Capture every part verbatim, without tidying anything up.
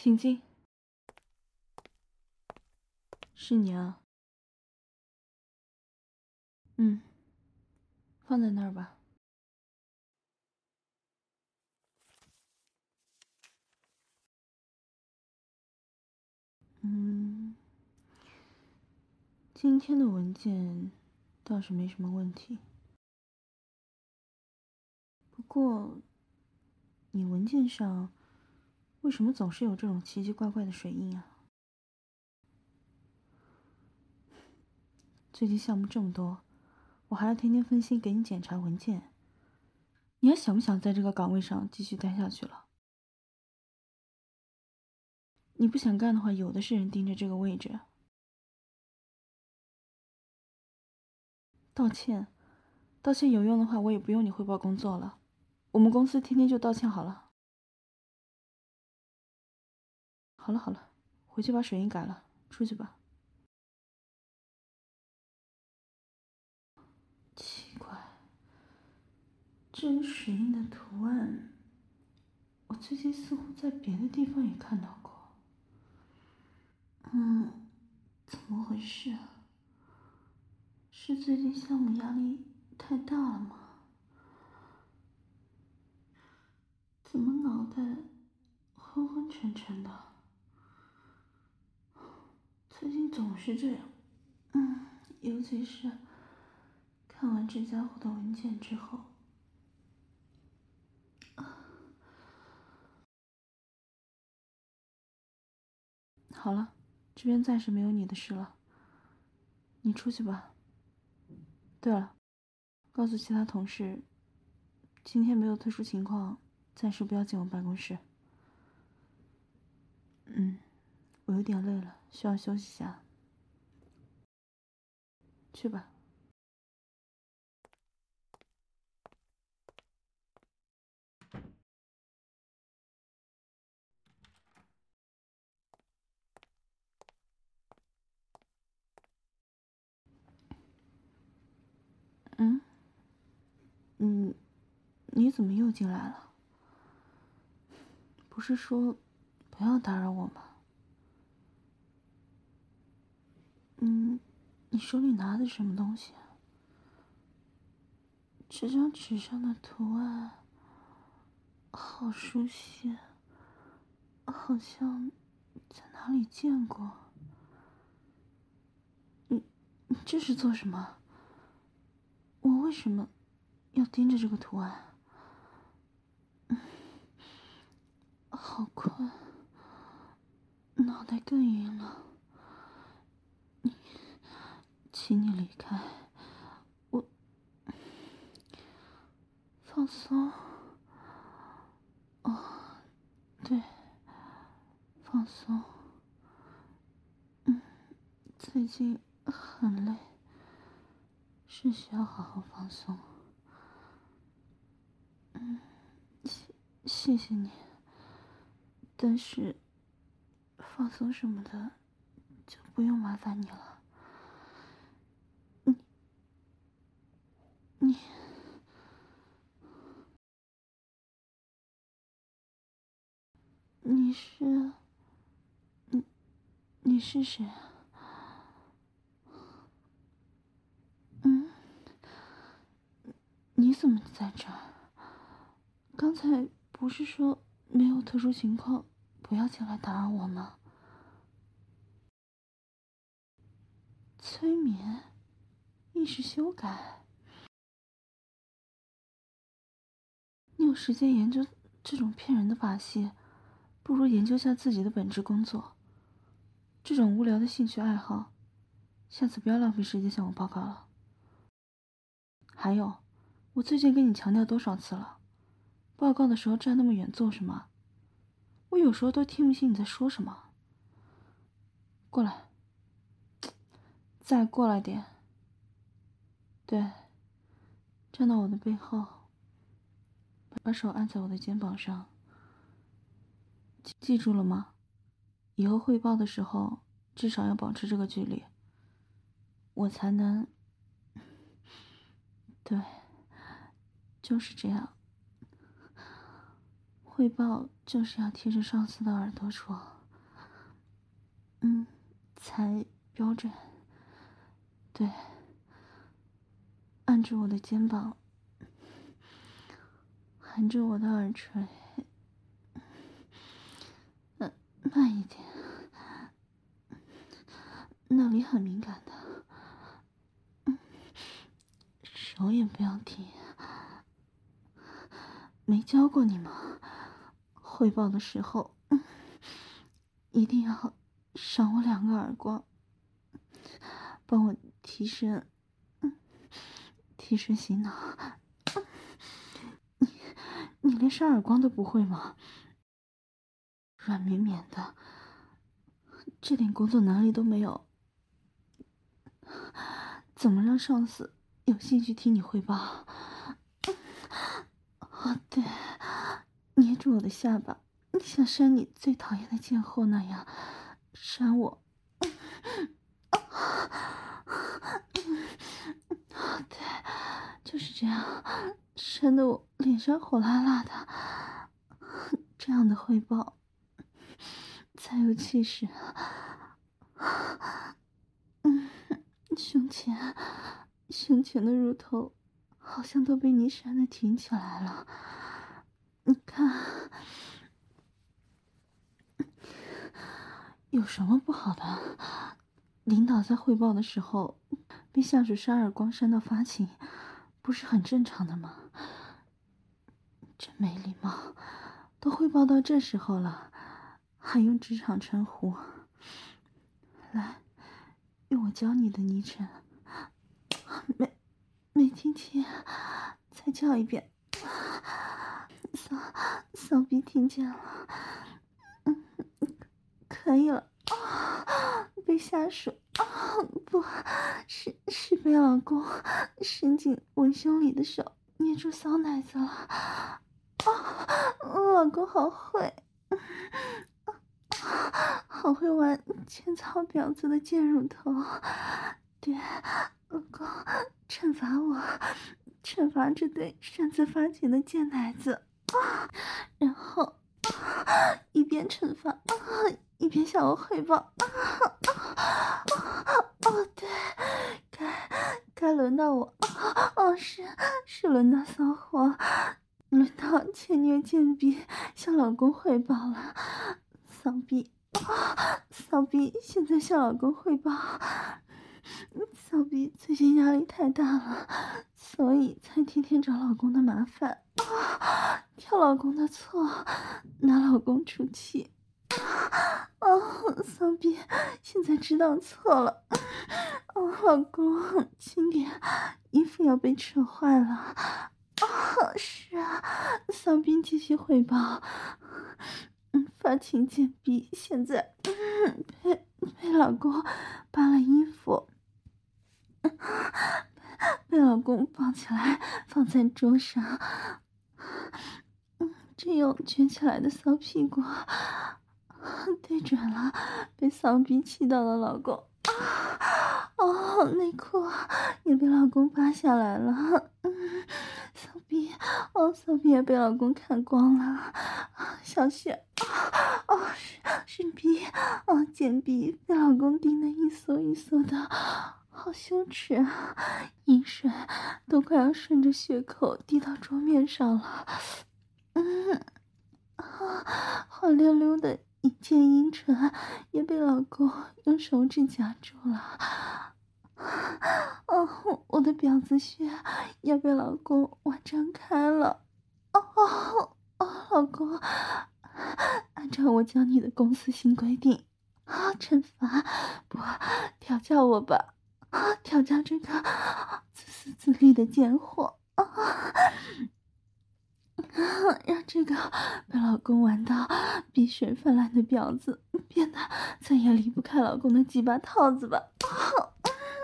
请进。是你啊。嗯，放在那儿吧。嗯，今天的文件倒是没什么问题，不过你文件上为什么总是有这种奇奇怪怪的水印啊？最近项目这么多，我还要天天分心给你检查文件，你还想不想在这个岗位上继续待下去了？你不想干的话，有的是人盯着这个位置。道歉，道歉有用的话，我也不用你汇报工作了。我们公司天天就道歉好了。好了好了，回去把水印改了，出去吧。奇怪，这个水印的图案，我最近似乎在别的地方也看到过。嗯，怎么回事啊？是最近项目压力太大了吗？怎么脑袋昏昏沉沉的？最近总是这样。嗯，尤其是看完这家伙的文件之后。好了，这边暂时没有你的事了，你出去吧。对了，告诉其他同事，今天没有特殊情况，暂时不要进我办公室。嗯，我有点累了，需要休息下。去吧。嗯，嗯，你怎么又进来了？不是说不要打扰我吗？嗯，你手里拿的什么东西啊？这张纸上的图案好熟悉，好像在哪里见过。你，你这是做什么？我为什么要盯着这个图案？嗯，好困，脑袋更晕了。你，请你离开，我放松。哦，对，放松。嗯，最近很累，是需要好好放松。嗯，谢谢谢你，但是放松什么的就不用麻烦你了。你你你是你你是谁啊？嗯，你怎么在这儿？刚才不是说没有特殊情况不要进来打扰我吗？催眠，意识修改，你有时间研究这种骗人的把戏，不如研究下自己的本职工作。这种无聊的兴趣爱好，下次不要浪费时间向我报告了。还有，我最近跟你强调多少次了，报告的时候站那么远做什么？我有时候都听不清你在说什么。过来，再过来点。对，站到我的背后，把手按在我的肩膀上。记记住了吗？以后汇报的时候，至少要保持这个距离，我才能……对，就是这样。 汇报就是要贴着上司的耳朵说，嗯，才标准。对，按着我的肩膀，含着我的耳垂，嗯，慢一点，那里很敏感的，嗯，手也不要停。没教过你吗？汇报的时候，嗯，一定要赏我两个耳光，帮我提神，嗯，提神醒脑。嗯，你你连扇耳光都不会吗？软绵绵的，这点工作能力都没有，怎么让上司有兴趣听你汇报？哦，对，捏住我的下巴，像扇你最讨厌的贱货那样扇我。对，就是这样，扇得我脸上火辣辣的，这样的汇报才有气势。嗯，胸前，胸前的乳头好像都被你扇得挺起来了。你看，有什么不好的？领导在汇报的时候被下属扇耳光扇到发情，不是很正常的吗？真没礼貌，都汇报到这时候了，还用职场称呼？来，用我教你的昵称。没没听清，再叫一遍。骚骚逼听见了，嗯，可以了。啊，被下属啊，不是是被老公伸进文胸里的手捏住骚奶子了。啊，老公好会，好会玩浅草婊子的贱乳头。对，老公惩罚我，惩罚这对擅自发情的贱奶子。啊，然后一边惩罚，啊，一边向我汇报。啊啊啊！哦，对，该该轮到我。哦，是是轮到骚货，轮到欠虐贱逼向老公汇报了。骚逼，啊，骚逼现在向老公汇报。骚逼最近压力太大了，所以才天天找老公的麻烦，啊，挑老公的错，拿老公出气。哦，骚逼现在知道错了。哦，老公，轻点，衣服要被扯坏了。啊，是啊，骚逼继续汇报。嗯，发情贱逼现在，嗯，被被老公扒了衣服。被老公抱起来放在桌上，嗯，只有卷起来的骚屁股对准了被骚逼气到的老公。啊，哦，内裤也被老公扒下来了。嗯，骚逼，哦，骚逼也被老公看光了。小雪，哦，是是逼，哦，贱逼被老公盯得一缩一缩的。好羞耻啊！饮水都快要顺着血口滴到桌面上了。嗯，啊，滑溜溜的一件阴唇也被老公用手指夹住了。哦，我的婊子穴也被老公玩张开了。哦哦，老公，按照我教你的公司新规定，啊，惩罚不调教我吧。啊！调教这个自私自利的贱货，啊！让这个被老公玩到鼻水泛滥的婊子变得再也离不开老公的鸡巴套子吧！啊！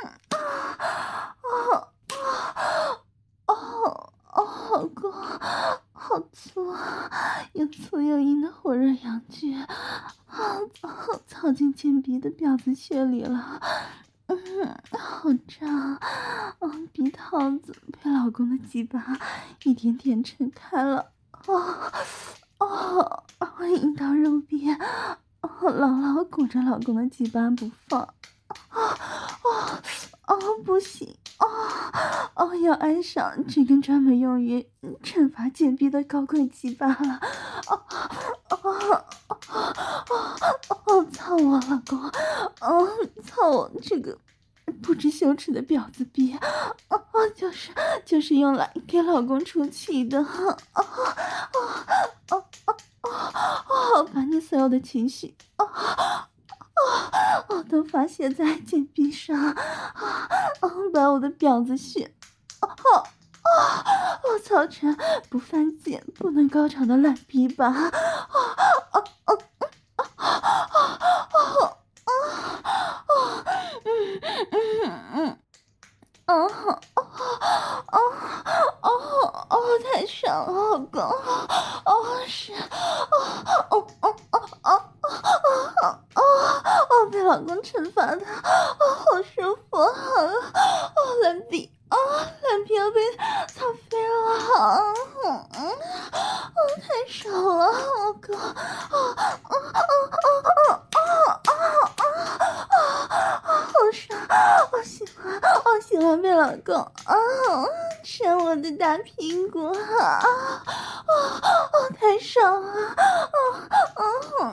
啊！啊！啊！啊！老公，好粗啊！又粗又硬的火热阳具，啊！操进贱逼的婊子穴里了。嗯，好胀，嗯，鼻套子被老公的鸡巴一点点撑开了。哦，哦， 哦，我阴道肉壁，哦，牢牢裹着老公的鸡巴不放。啊哦哦，不行！哦哦，要安上这根专门用于惩罚贱婢的高贵鸡巴了！哦哦哦哦哦！操我老公！哦，操我这个不知羞耻的婊子逼！哦哦，就是就是用来给老公出气的！哦哦哦哦哦！把你所有的情绪！哦哦，我都发泄在贱逼上，啊，哦，把我的婊子血，哦哦哦，我操成不犯贱、不能高潮的烂逼吧，哦哦哦哦哦哦哦，嗯嗯嗯。哦哦哦哦哦！太爽了，老公！哦是，哦哦哦哦哦哦哦哦！被老公惩罚的，哦好舒服啊！哦烂逼啊，烂逼要被操飞了！嗯嗯，哦太爽了，老公！哦哦哦哦哦哦哦哦！好爽，我喜欢，我喜欢被老公啊扇我的大屁股啊！哦哦，太爽了！哦哦哦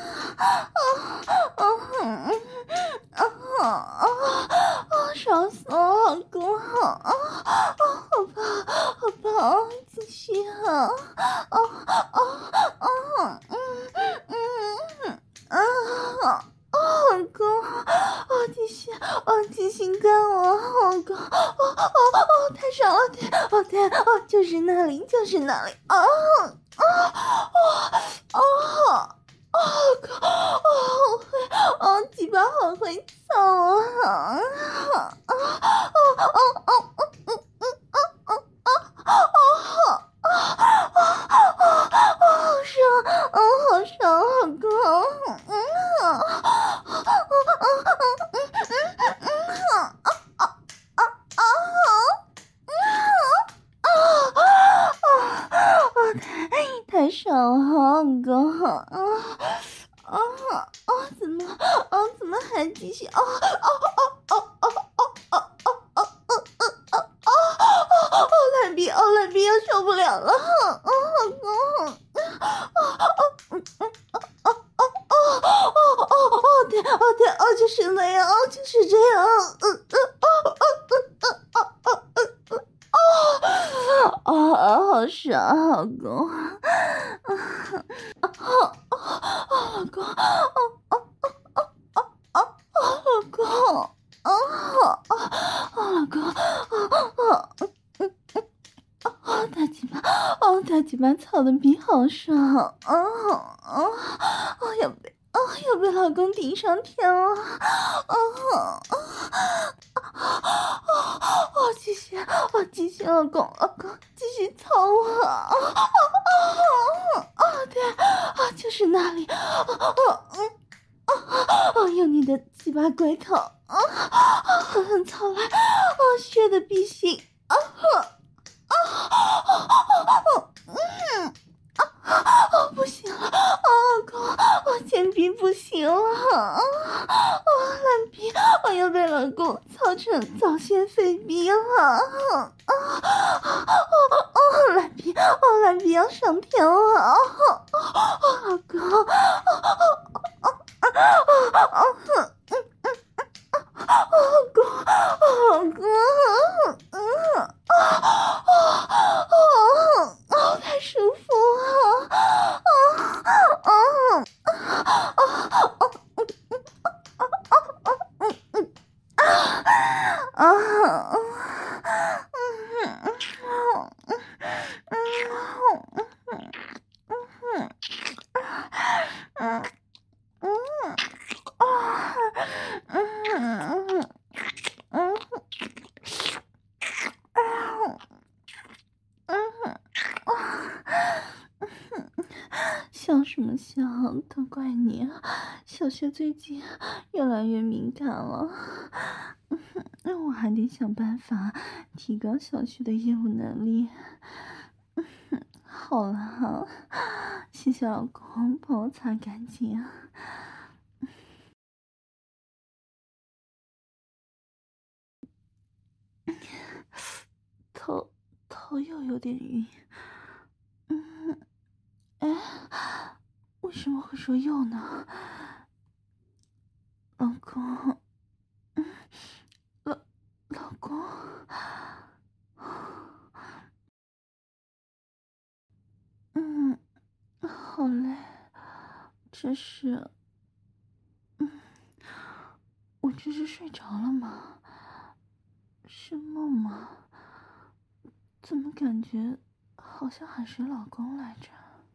哦哦哦哦，爽死了，老公！啊啊，好棒，好棒，继续啊！哦哦哦，嗯嗯嗯啊！哦，老公，哦，继续，哦，继续干我，老公，哦哦哦，太爽了，对，哦对，哦，就是那里，就是那里，啊啊哦哦哦，哥，哦，好会，哦，鸡巴好会操啊！啊啊哦哦哦哦嗯嗯哦哦哦哦哦哦哦，好爽，哦，好爽，老公，嗯。太爽了，老公！啊啊啊！怎么啊？怎么还继续？啊啊啊啊啊啊啊啊啊啊啊！哦，烂逼，哦，烂逼，要受不了了！啊，老公！啊啊嗯嗯啊啊啊啊哦哦哦对哦对哦就是那样，哦就是这样，嗯嗯哦哦嗯嗯哦哦嗯嗯哦啊，好爽，老公！哦哦哦，老公！哦哦哦哦哦哦哦，老公！哦哦哦，老公！哦哦嗯嗯嗯哦，大鸡巴！哦，大鸡巴操的比好爽！哦哦哦，要被哦要被老公顶上天了！哦哦哦哦，继续！哦继续，老公！老公继续操我！哦哦哦对，啊就是那里！哦哦嗯。哦，用你的鸡巴龟头啊啊，狠狠操来！哦，血的必行！啊啊啊啊！嗯啊啊！不行了！啊，公，我贱逼不行了！啊啊！烂逼，我要被老公操成早泄废逼了！啊啊啊啊！烂逼，哦，烂逼要上天了！啊啊啊！老公！啊啊啊啊！啊啊！嗯嗯嗯嗯，老公，老公，嗯啊啊啊啊！太舒服了，啊啊啊啊啊！啊啊！笑什么笑？都怪你！小雪最近越来越敏感了，那我还得想办法提高小雪的业务能力。好了， 谢谢老公，帮我擦干净啊。头头又有点晕。嗯，哎，为什么会说又呢？老公，嗯，老老公，嗯，好累，这是，嗯，我这是睡着了吗？是梦吗？怎么感觉好像喊谁老公来着？